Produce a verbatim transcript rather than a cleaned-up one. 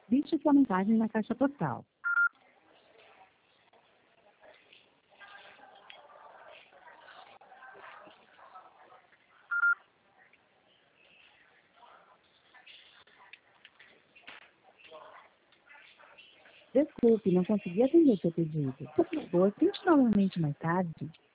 Deixe sua mensagem na caixa postal. Desculpe, não consegui atender seu pedido. Por favor, tente novamente mais tarde.